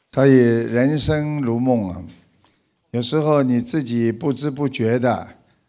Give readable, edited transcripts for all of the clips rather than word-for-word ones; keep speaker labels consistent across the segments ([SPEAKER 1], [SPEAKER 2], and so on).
[SPEAKER 1] 所以人生如梦啊，有时候你自己不知不觉的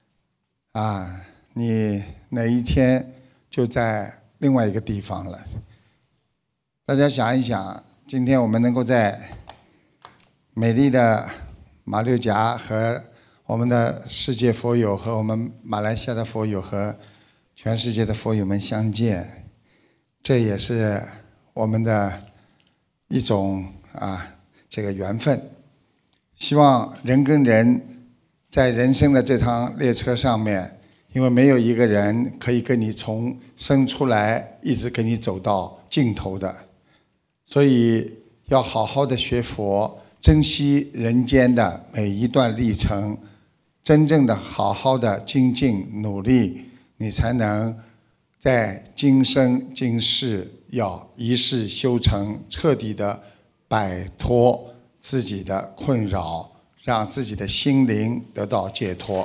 [SPEAKER 1] 你哪一天就在另外一个地方了。大家想一想，今天我们能够在美丽的马六甲和我们的世界佛友和我们马来西亚的佛友和全世界的佛友们相见，这也是我们的一种这个缘分。希望人跟人在人生的这趟列车上面，因为没有一个人可以跟你从生出来一直跟你走到尽头的，所以要好好的学佛，珍惜人间的每一段历程，真正的好好的精进努力，你才能在今生今世要一世修成，彻底的摆脱自己的困扰，让自己的心灵得到解脱。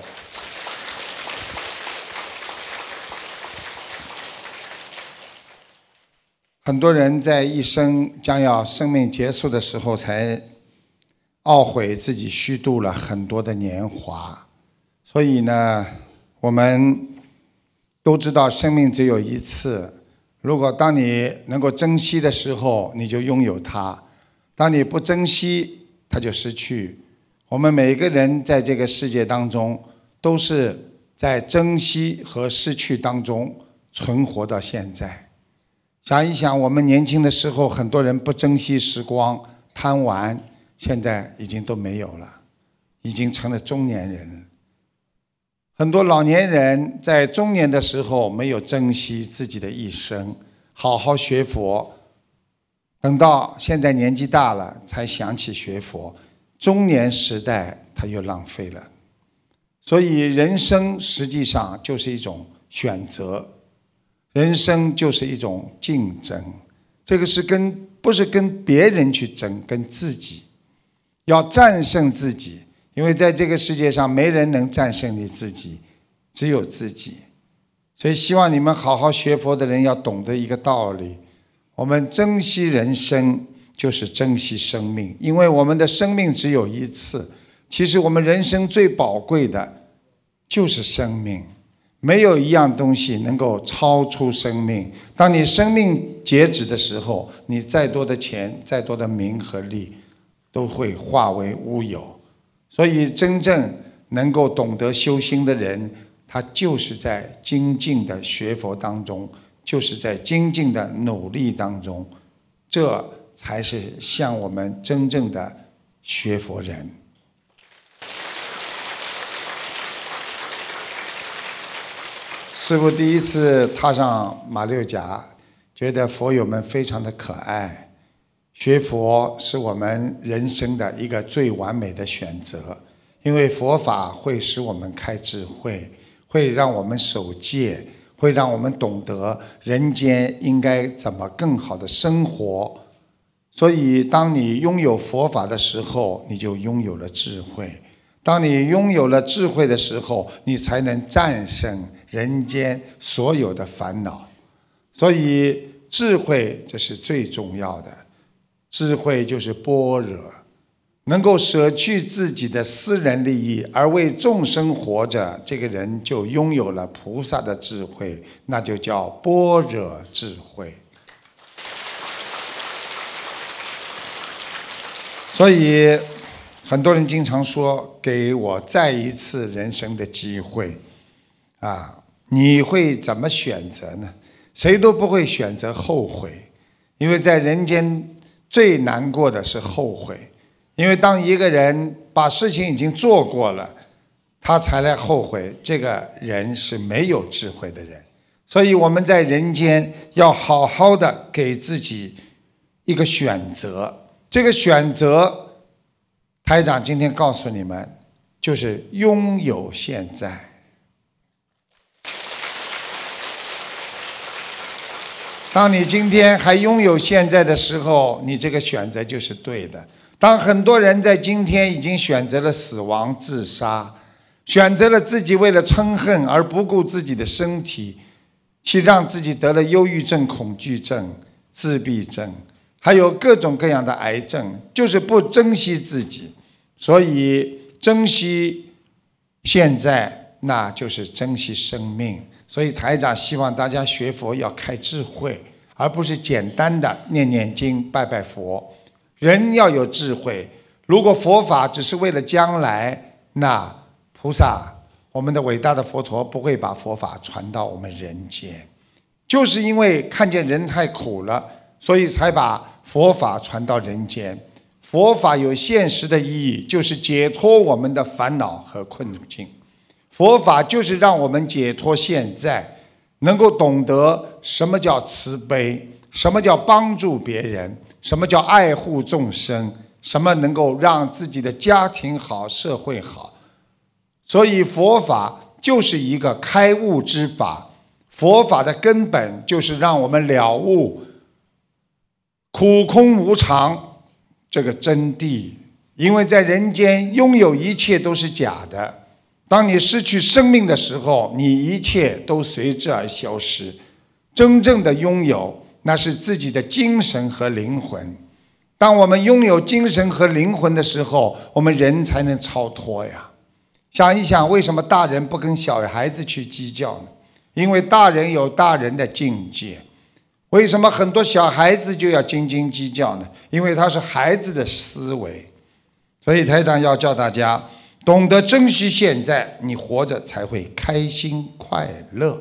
[SPEAKER 1] 很多人在一生将要生命结束的时候才懊悔自己虚度了很多的年华。所以呢，我们都知道生命只有一次，如果当你能够珍惜的时候，你就拥有它；当你不珍惜，它就失去。我们每个人在这个世界当中，都是在珍惜和失去当中存活到现在。想一想，我们年轻的时候，很多人不珍惜时光，贪玩，现在已经都没有了，已经成了中年人。很多老年人在中年的时候没有珍惜自己的一生，好好学佛，等到现在年纪大了才想起学佛，中年时代他又浪费了。所以人生实际上就是一种选择，人生就是一种竞争，这个是不是跟别人去争，跟自己，要战胜自己。因为在这个世界上没人能战胜你自己，只有自己。所以希望你们好好学佛的人要懂得一个道理，我们珍惜人生就是珍惜生命，因为我们的生命只有一次。其实我们人生最宝贵的就是生命，没有一样东西能够超出生命。当你生命截止的时候，你再多的钱，再多的名和利都会化为乌有。所以真正能够懂得修心的人，他就是在精进的学佛当中，就是在精进的努力当中，这才是像我们真正的学佛人。师父第一次踏上马六甲，觉得佛友们非常的可爱。学佛是我们人生的一个最完美的选择，因为佛法会使我们开智慧，会让我们守戒，会让我们懂得人间应该怎么更好的生活。所以当你拥有佛法的时候，你就拥有了智慧。当你拥有了智慧的时候，你才能战胜人间所有的烦恼。所以智慧这是最重要的，智慧就是般若，能够舍去自己的私人利益而为众生活着，这个人就拥有了菩萨的智慧，那就叫般若智慧。所以很多人经常说，给我再一次人生的机会你会怎么选择呢？谁都不会选择后悔，因为在人间最难过的是后悔。因为当一个人把事情已经做过了，他才来后悔，这个人是没有智慧的人。所以我们在人间要好好的给自己一个选择，这个选择台长今天告诉你们，就是拥有现在。当你今天还拥有现在的时候，你这个选择就是对的。当很多人在今天已经选择了死亡自杀，选择了自己为了嗔恨而不顾自己的身体，去让自己得了忧郁症、恐惧症、自闭症， 还有各种各样的癌症，就是不珍惜自己。所以珍惜现在，那就是珍惜生命。所以台长希望大家学佛要开智慧，而不是简单的念念经拜拜佛。人要有智慧，如果佛法只是为了将来，那菩萨，我们的伟大的佛陀不会把佛法传到我们人间。就是因为看见人太苦了，所以才把佛法传到人间。佛法有现实的意义，就是解脱我们的烦恼和困境。佛法就是让我们解脱现在，能够懂得什么叫慈悲，什么叫帮助别人，什么叫爱护众生，什么能够让自己的家庭好，社会好。所以佛法就是一个开悟之法，佛法的根本就是让我们了悟苦空无常这个真谛。因为在人间拥有一切都是假的，当你失去生命的时候，你一切都随之而消失。真正的拥有，那是自己的精神和灵魂。当我们拥有精神和灵魂的时候，我们人才能超脱呀。想一想，为什么大人不跟小孩子去计较呢？因为大人有大人的境界。为什么很多小孩子就要斤斤计较呢？因为他是孩子的思维。所以台长要教大家懂得珍惜现在，你活着才会开心快乐。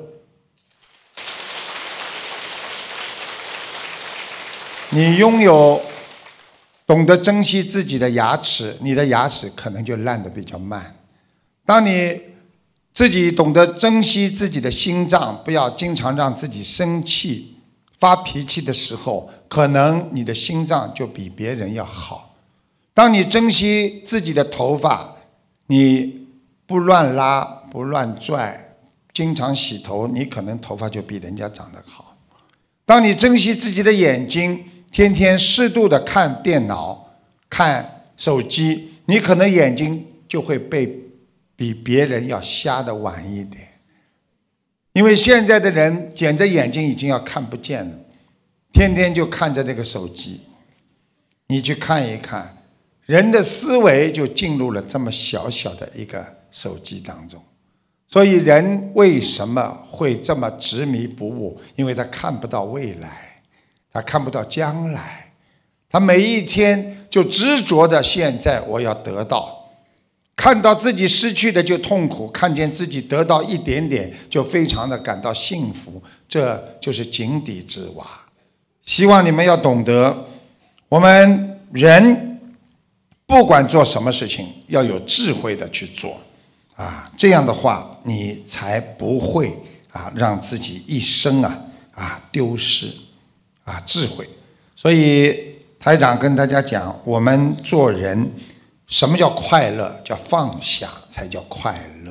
[SPEAKER 1] 你拥有懂得珍惜自己的牙齿，你的牙齿可能就烂得比较慢。当你自己懂得珍惜自己的心脏，不要经常让自己生气发脾气的时候，可能你的心脏就比别人要好。当你珍惜自己的头发，你不乱拉不乱拽，经常洗头，你可能头发就比人家长得好。当你珍惜自己的眼睛，天天适度的看电脑看手机，你可能眼睛就会比别人要瞎的晚一点。因为现在的人茧着眼睛已经要看不见了，天天就看着这个手机。你去看一看，人的思维就进入了这么小小的一个手机当中。所以人为什么会这么执迷不悟？因为他看不到未来，他看不到将来，他每一天就执着的现在我要得到，看到自己失去的就痛苦，看见自己得到一点点就非常的感到幸福，这就是井底之蛙。希望你们要懂得，我们人不管做什么事情要有智慧的去做这样的话你才不会让自己一生丢失智慧。所以台长跟大家讲，我们做人什么叫快乐？叫放下才叫快乐。